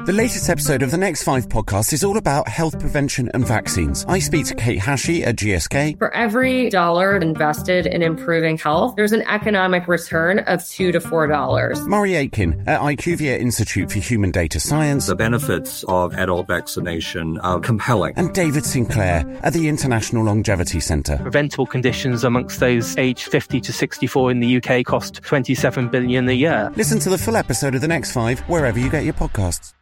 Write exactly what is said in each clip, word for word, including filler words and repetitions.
The latest episode of the Next Five podcast is all about health prevention and vaccines. I speak to Kate Hashey at G S K. For every dollar invested in improving health, there's an economic return of two to four dollars. Murray Aitken at IQVIA Institute for Human Data Science. The benefits of adult vaccination are compelling. And David Sinclair at the International Longevity Centre. Preventable conditions amongst those aged fifty to sixty-four in the U K cost twenty-seven billion dollars a year. Listen to the full episode of The Next Five wherever you get your podcasts.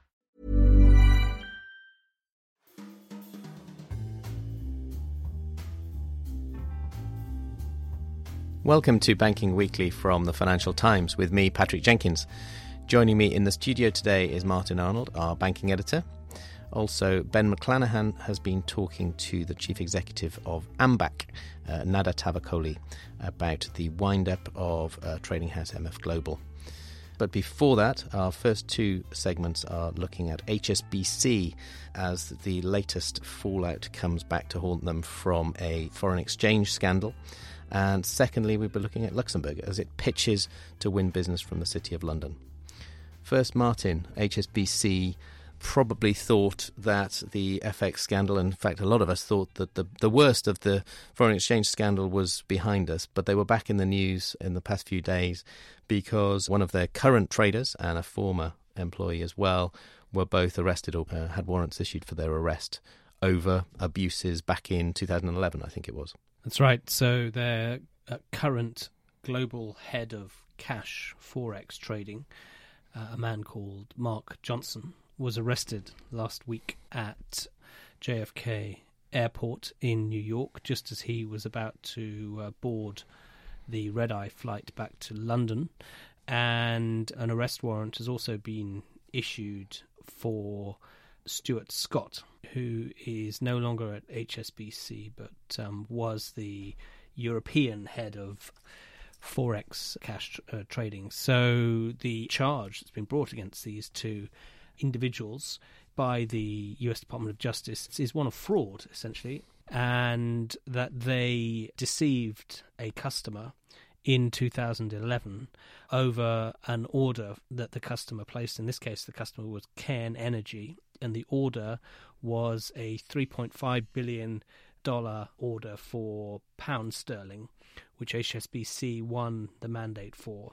Welcome to Banking Weekly from the Financial Times with me, Patrick Jenkins. Joining me in the studio today is Martin Arnold, our banking editor. Also, Ben McClanahan has been talking to the chief executive of Ambac, uh, Nada Tavakoli, about the wind-up of uh, trading house M F Global. But before that, our first two segments are looking at H S B C as the latest fallout comes back to haunt them from a foreign exchange scandal. And secondly, we'll be looking at Luxembourg as it pitches to win business from the City of London. First, Martin, H S B C probably thought that the F X scandal, and in fact a lot of us thought that the, the worst of the foreign exchange scandal was behind us, but they were back in the news in the past few days because one of their current traders and a former employee as well were both arrested or uh, had warrants issued for their arrest over abuses back in two thousand eleven, I think it was. That's right. So their uh, current global head of cash forex trading, uh, a man called Mark Johnson, was arrested last week at J F K Airport in New York, just as he was about to uh, board the red-eye flight back to London. And an arrest warrant has also been issued for Stuart Scott, who is no longer at H S B C, but um, was the European head of Forex cash uh, trading. So the charge that's been brought against these two individuals by the U S Department of Justice is one of fraud, essentially, and that they deceived a customer in two thousand eleven over an order that the customer placed. In this case, the customer was Cairn Energy, and the order was a three point five billion dollars order for pound sterling, which H S B C won the mandate for.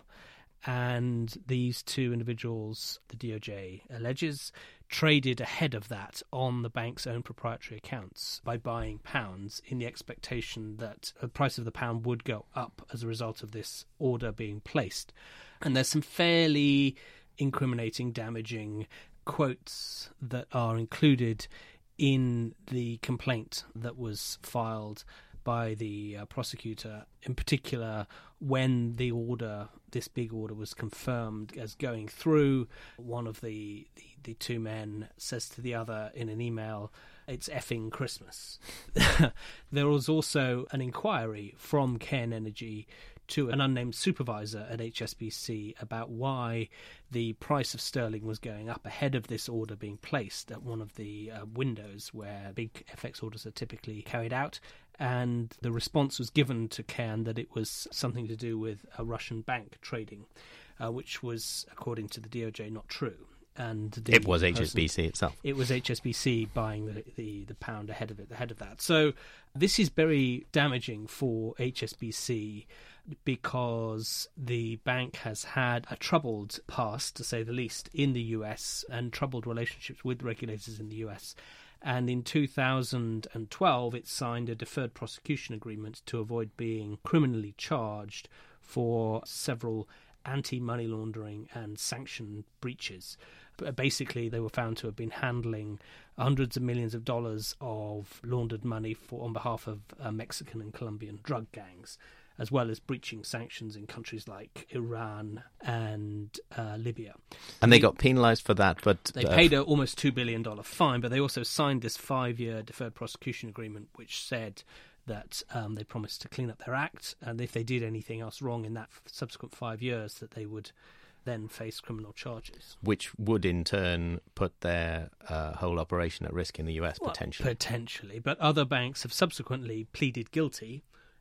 And these two individuals, the D O J alleges, traded ahead of that on the bank's own proprietary accounts by buying pounds in the expectation that the price of the pound would go up as a result of this order being placed. And there's some fairly incriminating, damaging quotes that are included in the complaint that was filed by the uh, prosecutor, in particular when the order, this big order, was confirmed as going through. One of the, the, the two men says to the other in an email, "It's effing Christmas." There was also an inquiry from Cairn Energy to an unnamed supervisor at H S B C about why the price of sterling was going up ahead of this order being placed at one of the uh, windows where big F X orders are typically carried out. And the response was given to Cairn that it was something to do with a Russian bank trading, uh, which was, according to the D O J, not true. And the it was person, H S B C itself. It was H S B C buying the, the, the pound ahead of it, ahead of that. So this is very damaging for H S B C because the bank has had a troubled past, to say the least, in the U S and troubled relationships with regulators in the U S. And in two thousand twelve, it signed a deferred prosecution agreement to avoid being criminally charged for several anti-money laundering and sanction breaches. Basically, they were found to have been handling hundreds of millions of dollars of laundered money for on behalf of uh, Mexican and Colombian drug gangs, as well as breaching sanctions in countries like Iran and uh, Libya. And they got penalised for that, but... They uh, paid an almost two billion dollars fine, but they also signed this five-year deferred prosecution agreement, which said that um, they promised to clean up their act, and if they did anything else wrong in that subsequent five years, that they would then face criminal charges. Which would in turn put their uh, whole operation at risk in the U S, well, potentially. Potentially, but other banks have subsequently pleaded guilty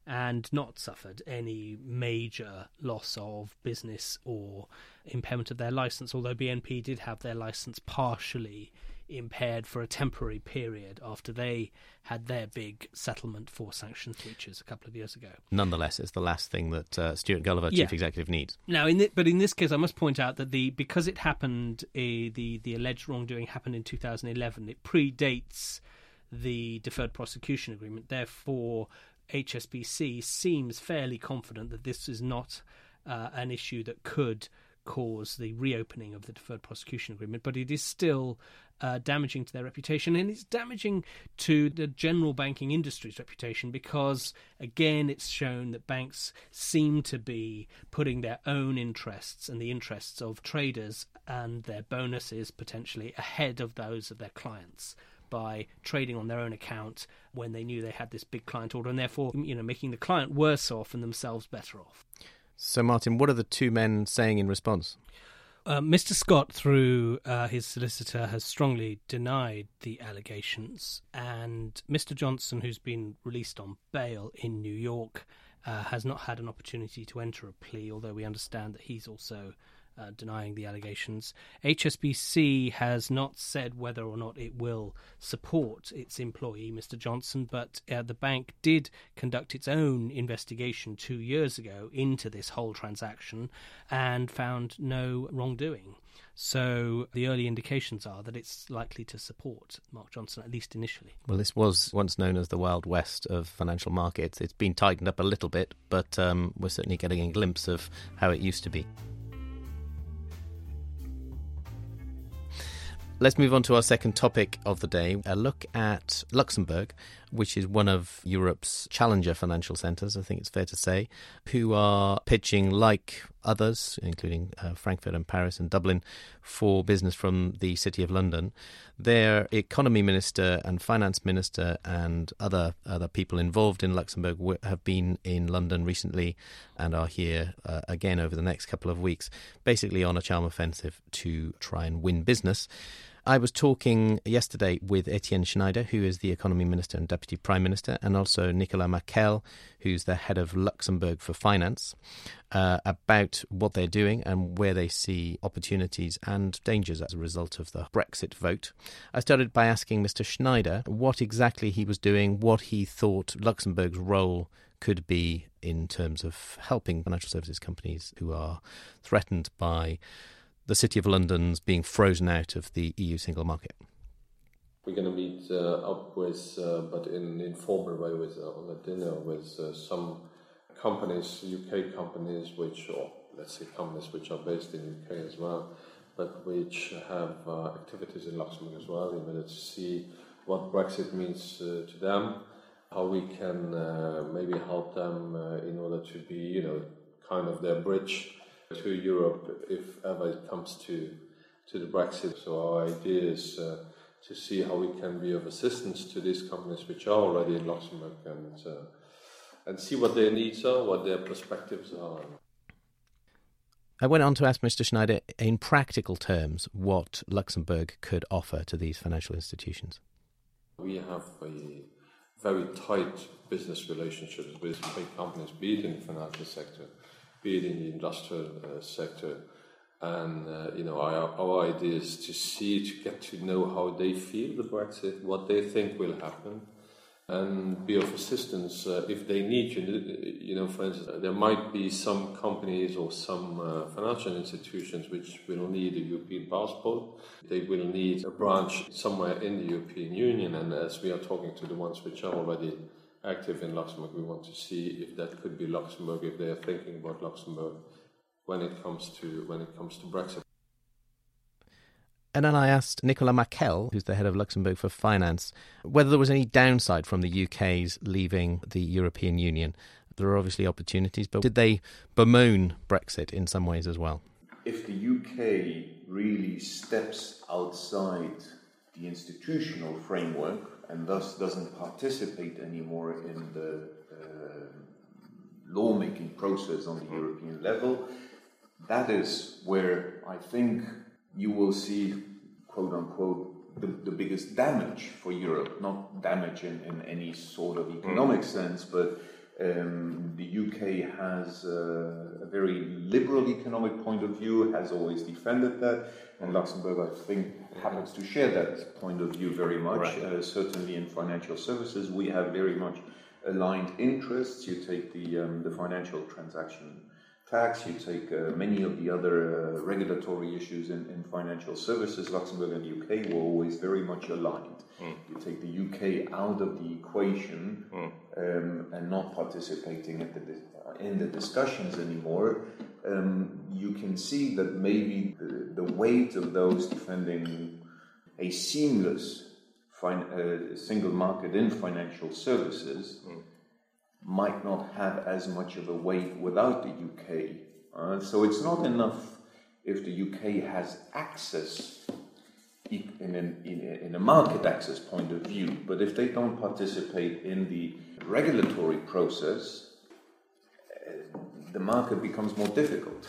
and not suffered any major loss of business or impairment of their license, although B N P did have their license partially impaired for a temporary period after they had their big settlement for sanctions breaches a couple of years ago. Nonetheless, it's the last thing that uh, Stuart Gulliver, yeah. Chief Executive, needs. Now, in the, but in this case, I must point out that the because it happened, uh, the the alleged wrongdoing happened in two thousand eleven. It predates the deferred prosecution agreement. Therefore, H S B C seems fairly confident that this is not uh, an issue that could cause the reopening of the deferred prosecution agreement, but it is still uh, damaging to their reputation, and it's damaging to the general banking industry's reputation because, again, it's shown that banks seem to be putting their own interests and the interests of traders and their bonuses potentially ahead of those of their clients by trading on their own account when they knew they had this big client order, and therefore, you know, making the client worse off and themselves better off. So, Martin, what are the two men saying in response? Uh, Mister Scott, through uh, his solicitor, has strongly denied the allegations, and Mister Johnson, who's been released on bail in New York, uh, has not had an opportunity to enter a plea, although we understand that he's also uh, denying the allegations. H S B C has not said whether or not it will support its employee, Mister Johnson, but uh, the bank did conduct its own investigation two years ago into this whole transaction and found no wrongdoing. So the early indications are that it's likely to support Mark Johnson, at least initially. Well, this was once known as the Wild West of financial markets. It's been tightened up a little bit, but um, we're certainly getting a glimpse of how it used to be. Let's move on to our second topic of the day, a look at Luxembourg, which is one of Europe's challenger financial centres, I think it's fair to say, who are pitching, like others, including uh, Frankfurt and Paris and Dublin, for business from the City of London. Their economy minister and finance minister and other other people involved in Luxembourg w- have been in London recently and are here uh, again over the next couple of weeks, basically on a charm offensive to try and win business. I was talking yesterday with Etienne Schneider, who is the Economy Minister and Deputy Prime Minister, and also Nicolas Maquel, who's the head of Luxembourg for Finance, uh, about what they're doing and where they see opportunities and dangers as a result of the Brexit vote. I started by asking Mister Schneider what exactly he was doing, what he thought Luxembourg's role could be in terms of helping financial services companies who are threatened by the City of London's being frozen out of the E U single market. We're going to meet uh, up with, uh, but in an informal way, with uh, on a dinner with uh, some companies, U K companies, which, or let's say companies which are based in U K as well, but which have uh, activities in Luxembourg as well, in order to see what Brexit means uh, to them, how we can uh, maybe help them uh, in order to be, you know, kind of their bridge to Europe if ever it comes to to the Brexit. So our idea is uh, to see how we can be of assistance to these companies which are already in Luxembourg and uh, and see what their needs are, what their perspectives are. I went on to ask Mister Schneider, in practical terms, what Luxembourg could offer to these financial institutions. We have a very tight business relationships with big companies, be it in the financial sector, be it in the industrial uh, sector, and uh, you know, our, our idea is to see, to get to know how they feel the Brexit, what they think will happen, and be of assistance uh, if they need you. You know, for instance, there might be some companies or some uh, financial institutions which will need a European passport. They will need a branch somewhere in the European Union, and as we are talking to the ones which are already active in Luxembourg, we want to see if that could be Luxembourg, if they are thinking about Luxembourg when it comes to when it comes to Brexit. And then I asked Nicolas Maquel, who's the head of Luxembourg for Finance, whether there was any downside from the U K's leaving the European Union. There are obviously opportunities, but did they bemoan Brexit in some ways as well? If the U K really steps outside the institutional framework and thus doesn't participate anymore in the uh, lawmaking process on the European level, that is where I think you will see, quote unquote, the, the biggest damage for Europe. Not damage in, in any sort of economic sense, but Um, the U K has uh, a very liberal economic point of view, has always defended that, and Luxembourg, I think, happens to share that point of view very much. Right. Uh, certainly in financial services, we have very much aligned interests. You take the um, the financial transaction tax, you take uh, many of the other uh, regulatory issues in, in financial services. Luxembourg and the U K were always very much aligned. Mm. You take the U K out of the equation mm. um, and not participating at the, in the discussions anymore, um, you can see that maybe the, the weight of those defending a seamless fin- uh, single market in financial services mm. might not have as much of a weight without the U K. Uh, so it's not enough if the U K has access in, an, in, a, in a market access point of view, but if they don't participate in the regulatory process, uh, the market becomes more difficult.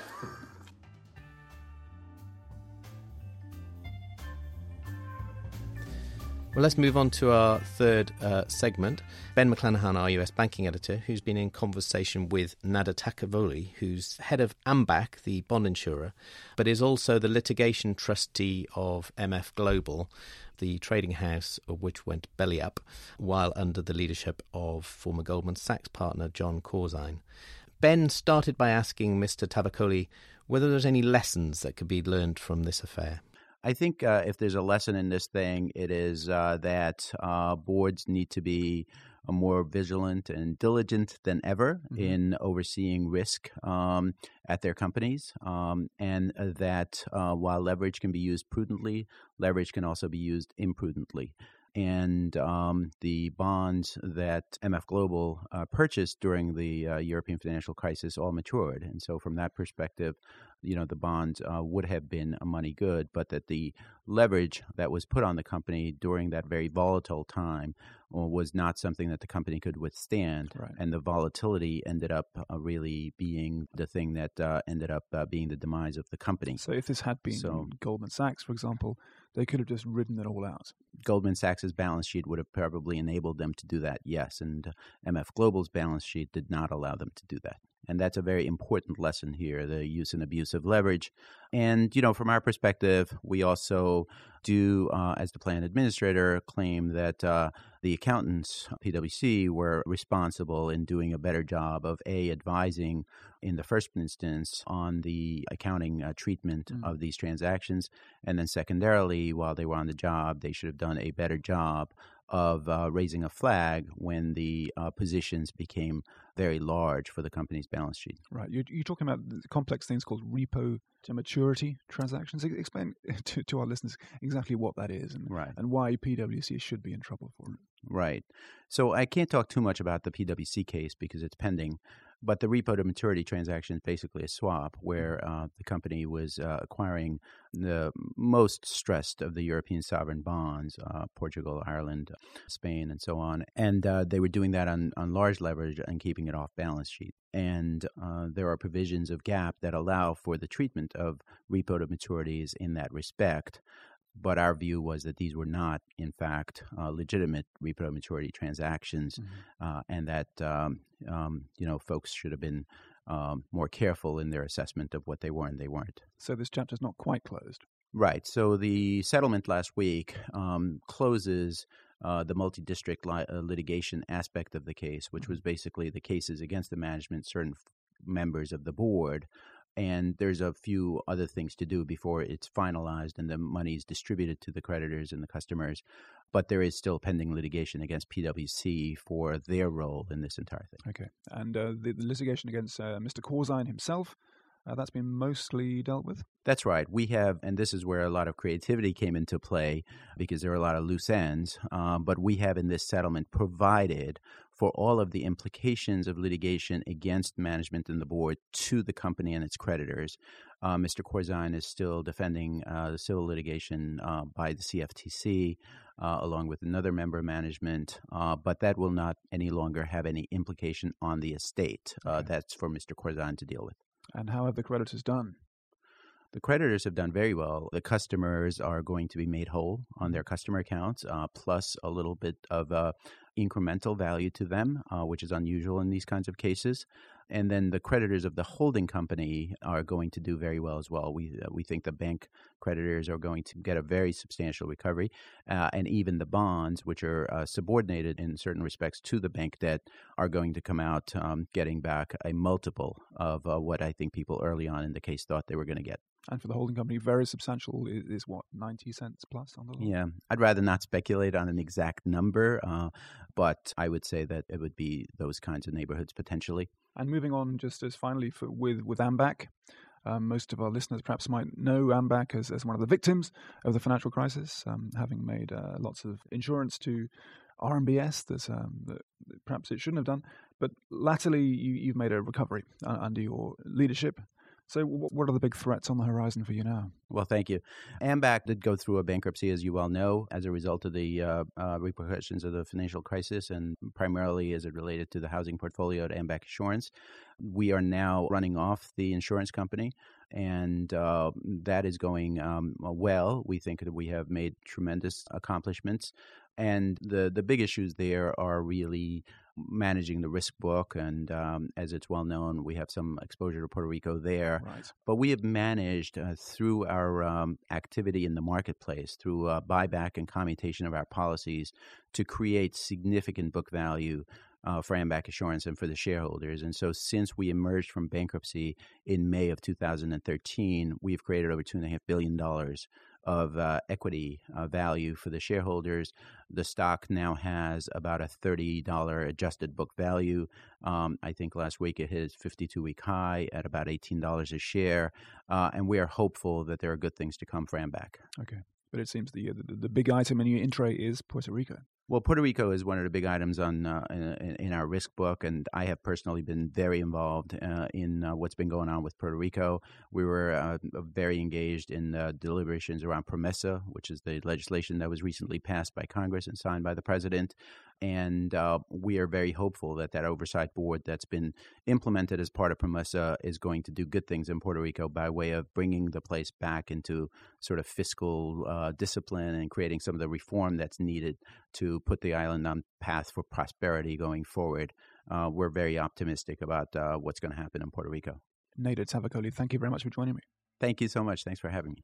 Well, let's move on to our third uh, segment. Ben McClanahan, our U S banking editor, who's been in conversation with Nada Takavoli, who's head of AMBAC, the bond insurer, but is also the litigation trustee of M F Global, the trading house of which went belly up while under the leadership of former Goldman Sachs partner John Corzine. Ben started by asking Mister Tavakoli whether there's any lessons that could be learned from this affair. I think uh, if there's a lesson in this thing, it is uh, that uh, boards need to be uh, more vigilant and diligent than ever mm-hmm. in overseeing risk um, at their companies, um, and uh, that uh, while leverage can be used prudently, leverage can also be used imprudently. And um, the bonds that M F Global uh, purchased during the uh, European financial crisis all matured. And so from that perspective, you know, the bonds uh, would have been money good, but that the leverage that was put on the company during that very volatile time uh, was not something that the company could withstand. Right. And the volatility ended up uh, really being the thing that uh, ended up uh, being the demise of the company. So if this had been so, Goldman Sachs, for example, they could have just ridden it all out. Goldman Sachs's balance sheet would have probably enabled them to do that, yes. And uh, M F Global's balance sheet did not allow them to do that. And that's a very important lesson here, the use and abuse of leverage. And, you know, from our perspective, we also do, uh, as the plan administrator, claim that uh, the accountants, P W C, were responsible in doing a better job of, A, advising in the first instance on the accounting uh, treatment mm. of these transactions. And then secondarily, while they were on the job, they should have done a better job of uh, raising a flag when the uh, positions became very large for the company's balance sheet. Right. You're, you're talking about complex things called repo to maturity transactions. Explain to, to our listeners exactly what that is and, right. and why P W C should be in trouble for it. Right. So I can't talk too much about the P W C case because it's pending. But the repo to maturity transaction is basically a swap where uh, the company was uh, acquiring the most stressed of the European sovereign bonds, uh, Portugal, Ireland, Spain, and so on. And uh, they were doing that on, on large leverage and keeping it off balance sheet. And uh, there are provisions of GAAP that allow for the treatment of repo to maturities in that respect. But our view was that these were not, in fact, uh, legitimate repo maturity transactions, mm-hmm. uh, and that um, um, you know folks should have been um, more careful in their assessment of what they were and they weren't. So this chapter's not quite closed. Right. So the settlement last week um, closes uh, the multi-district li- uh, litigation aspect of the case, which mm-hmm. was basically the cases against the management, certain f- members of the board. And there's a few other things to do before it's finalized and the money is distributed to the creditors and the customers. But there is still pending litigation against P W C for their role in this entire thing. Okay. And uh, the, the litigation against uh, Mister Corzine himself, uh, that's been mostly dealt with? That's right. We have, and this is where a lot of creativity came into play because there are a lot of loose ends, uh, but we have in this settlement provided for all of the implications of litigation against management and the board to the company and its creditors. Uh, Mister Corzine is still defending uh, the civil litigation uh, by the C F T C, uh, along with another member of management, uh, but that will not any longer have any implication on the estate. Uh, okay. That's for Mister Corzine to deal with. And how have the creditors done? The creditors have done very well. The customers are going to be made whole on their customer accounts, uh, plus a little bit of uh, incremental value to them, uh, which is unusual in these kinds of cases. And then the creditors of the holding company are going to do very well as well. We uh, we think the bank creditors are going to get a very substantial recovery, uh, and even the bonds, which are uh, subordinated in certain respects to the bank debt, are going to come out um, getting back a multiple of uh, what I think people early on in the case thought they were going to get. And for the holding company, very substantial is, is what, ninety cents plus on the loan? Yeah, I'd rather not speculate on an exact number, uh, but I would say that it would be those kinds of neighborhoods potentially. And moving on, just as finally for, with with Ambac, um, most of our listeners perhaps might know Ambac as, as one of the victims of the financial crisis, um, having made uh, lots of insurance to R M B S that, um, that perhaps it shouldn't have done. But latterly, you, you've made a recovery uh, under your leadership. So what are the big threats on the horizon for you now? Well, thank you. Ambac did go through a bankruptcy, as you well know, as a result of the uh, uh, repercussions of the financial crisis, and primarily as it related to the housing portfolio at Ambac Assurance. We are now running off the insurance company, and uh, that is going um, well. We think that we have made tremendous accomplishments. And the, the big issues there are really managing the risk book. And um, as it's well known, we have some exposure to Puerto Rico there. Right. But we have managed uh, through our um, activity in the marketplace, through uh, buyback and commutation of our policies, to create significant book value Uh, for Ambac Assurance and for the shareholders. And so since we emerged from bankruptcy in May of two thousand thirteen, we've created over two point five billion dollars of uh, equity uh, value for the shareholders. The stock now has about a thirty dollars adjusted book value. Um, I think last week it hit its fifty-two-week high at about eighteen dollars a share. Uh, and we are hopeful that there are good things to come for Ambac. Okay. But it seems the, the, the big item in your intro is Puerto Rico. Well, Puerto Rico is one of the big items on uh, in, in our risk book, and I have personally been very involved uh, in uh, what's been going on with Puerto Rico. We were uh, very engaged in uh, deliberations around PROMESA, which is the legislation that was recently passed by Congress and signed by the president. And uh, we are very hopeful that that oversight board that's been implemented as part of PROMESA is going to do good things in Puerto Rico by way of bringing the place back into sort of fiscal uh, discipline and creating some of the reform that's needed to put the island on path for prosperity going forward. Uh, we're very optimistic about uh, what's going to happen in Puerto Rico. Nader Tavakoli, thank you very much for joining me. Thank you so much. Thanks for having me.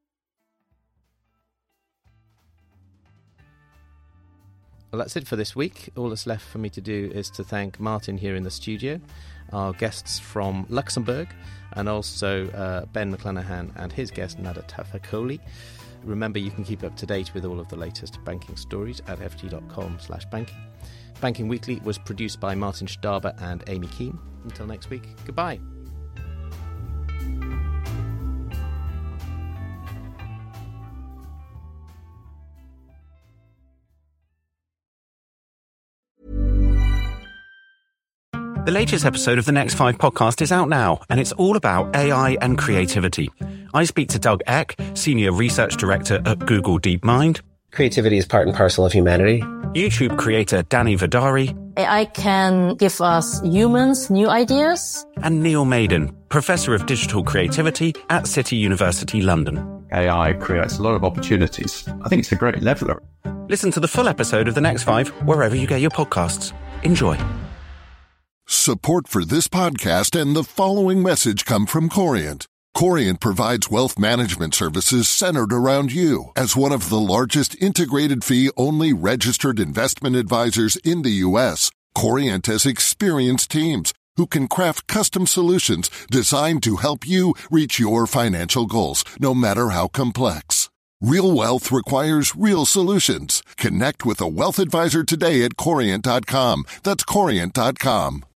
Well, that's it for this week. All that's left for me to do is to thank Martin here in the studio, our guests from Luxembourg, and also uh, Ben McClanahan and his guest, Nader Tavakoli. Remember, you can keep up to date with all of the latest banking stories at ft.com slash banking. Banking Weekly was produced by Martin Staber and Amy Keane. Until next week, goodbye. The latest episode of the Next Five podcast is out now, and it's all about A I and creativity. I speak to Doug Eck, Senior Research Director at Google DeepMind. Creativity is part and parcel of humanity. YouTube creator Danny Vidari. A I can give us humans new ideas. And Neil Maiden, Professor of Digital Creativity at City University London. A I creates a lot of opportunities. I think it's a great leveler. Listen to the full episode of The Next Five wherever you get your podcasts. Enjoy. Support for this podcast and the following message come from Corient. Corient provides wealth management services centered around you. As one of the largest integrated fee-only registered investment advisors in the U S, Corient has experienced teams who can craft custom solutions designed to help you reach your financial goals, no matter how complex. Real wealth requires real solutions. Connect with a wealth advisor today at Corient dot com. That's Corient dot com.